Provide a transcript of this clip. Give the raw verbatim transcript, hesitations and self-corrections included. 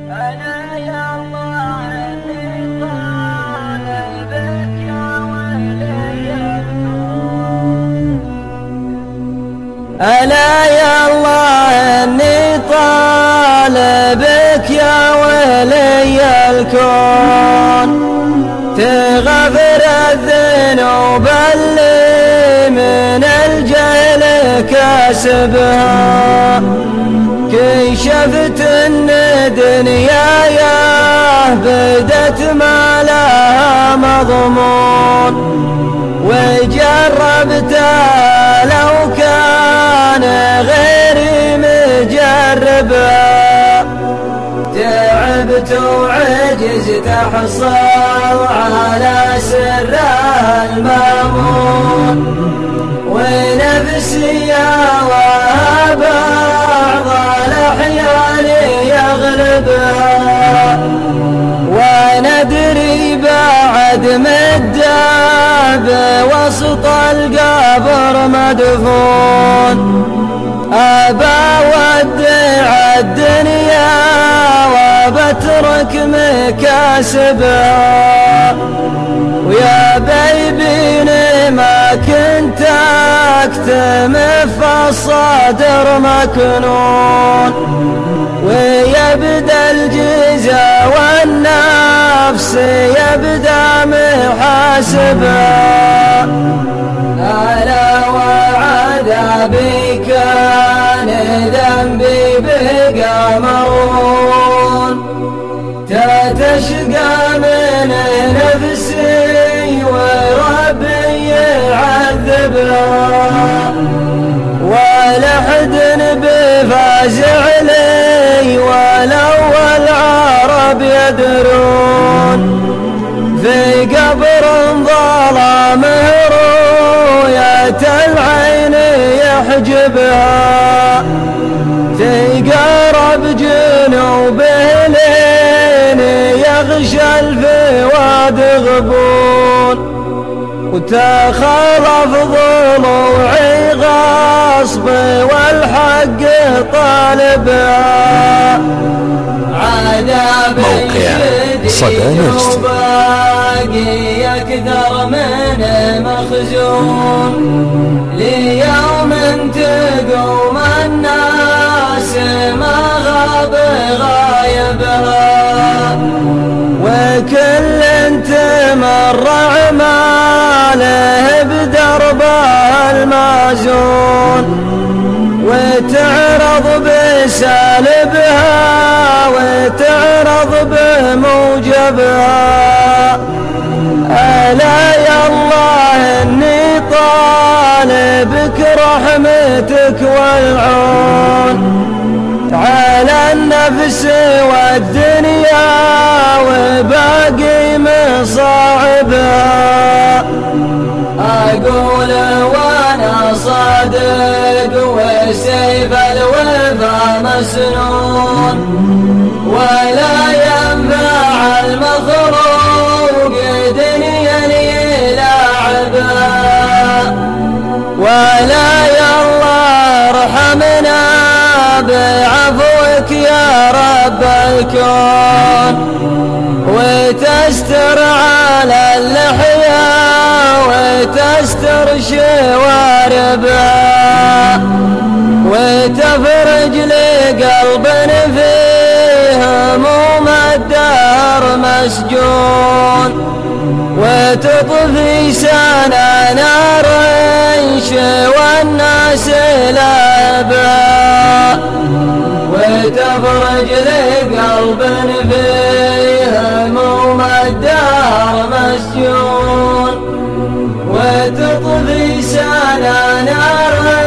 أنا يا الله إني طالبك يا ولي الكون. أنا يا الله إني طالبك يا ولي الكون، تغفر الذنوب اللي من الجهل كاسبها، كشفت ان دنياي بدت ما لها مضمون، وجربت لو كان غيري مجربها، تعبت وعجزت احصل على سر المامون، ونفسي يا وهب بعض الأحيان يغلبها، وندري بعد مدة بوسط القبر مدفون، أبا ودع الدنيا وبترك مكاسبها، ويا بيبيني ما كنت اكتم في الصدر مكنون، ويبدا الجزا والنفس يبدا محاسبها، ألا وعذابي كان ذنبي بقى مرون، تتشقى من نفسي وربي يعذبها، ولحد بفازع لي ولو العرب يدرون، في قبر ظلامه رؤية العين يحجبها، تقرب جنوبه لين يغشى الفواد غبون، وتخلف ضلوعي غصب والحق طالبها، عذابي شديد وباقي أكثر من مخزون، ليوم تقوم الناس ما غاب غايبها، وكل تمر أعماله بدربها المازون، وتعرض بسالبها وتعرض بموجبها، ألا يا الله إني طالبك رحمتك والعون، على النفس والدنيا وباقي مصاعبها، أقول وانا صادق وسيف الوفا مسنون، ولا ينفع المخروق دنيا يلاعبها، ولا يا الله ارحمنا بعفوك يا رب الكون، وتستر على اللحية وتستر شواربها، وتفرج لقلب فيه هموم الدار مسجون، وتطفي سنة نار والناس لابها، وتفرج لقلب فيه هموم الدار مسجون، وتطفي سنة نار